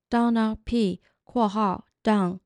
Donald P. Don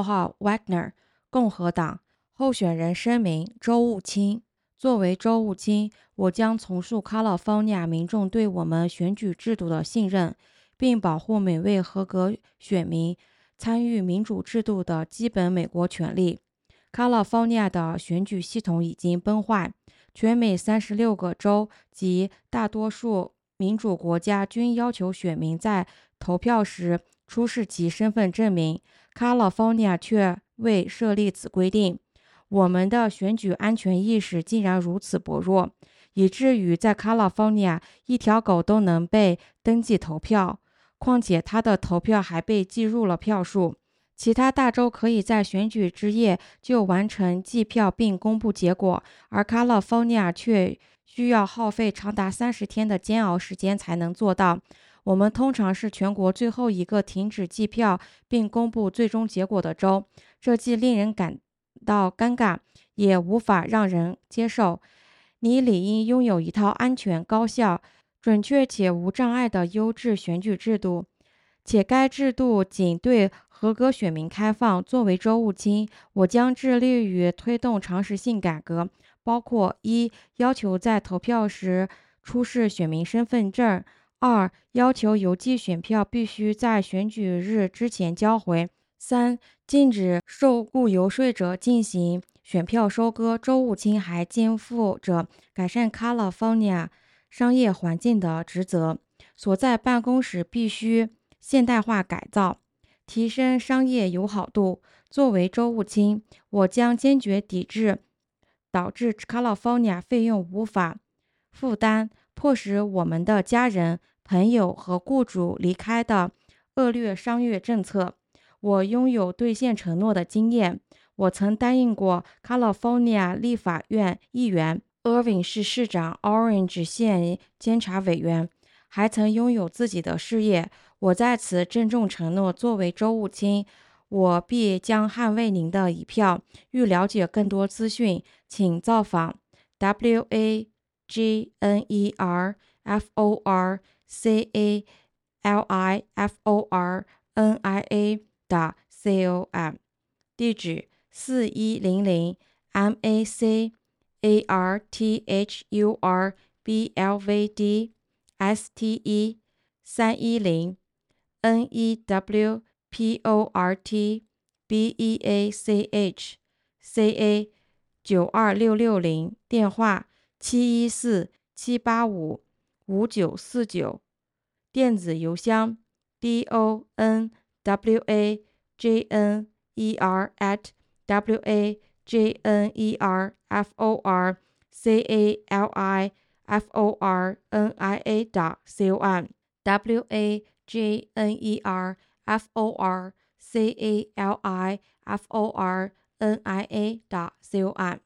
Wagner 共和党候选人声明：州务卿，作为州务卿，我将重塑 California 民众对我们选举制度的信任，并保护每位合格选民参与民主制度的基本美国权利。California 的选举系统已经崩坏，全美36个州及大多数民主国家均要求选民在投票时出示其身份证明。California 却未设立此规定。我们的选举安全意识竟然如此薄弱，以至于在 California 一条狗都能被登记投票，况且它的投票还被计入了票数。其他大州可以在选举之夜就完成计票并公布结果，而 California 却需要耗费长达30天的煎熬时间才能做到。我们通常是全国最后一个停止计票并公布最终结果的州，这既令人感到尴尬，也无法让人接受。你理应拥有一套安全、高效、准确且无障碍的优质选举制度，且该制度仅对合格选民开放。作为州务卿，我将致力于推动常识性改革，包括一、要求在投票时出示选民身份证；二、要求邮寄选票必须在选举日之前交回；三、禁止受雇游说者进行选票收割。州务卿还肩负着改善 California 商业环境的职责，所在办公室必须现代化改造，提升商业友好度。作为州务卿，我将坚决抵制导致 California 费用无法负担，迫使我们的家人、朋友和雇主离开的恶劣商业政策。我拥有兑现承诺的经验，我曾担任过 California 立法院议员、Irving 市市长、Orange 县监察委员，还曾拥有自己的事业。我在此郑重承诺，作为州务卿，我必将捍卫您的一票。欲了解更多资讯，请造访 wagnercalifornia.com， 地址4100 Mac Arthur Boulevard Ste 310 Newport Beach CA92660，电话714-785-5949，电子邮箱 donwagnercalifornia.com wagnercalifornia.com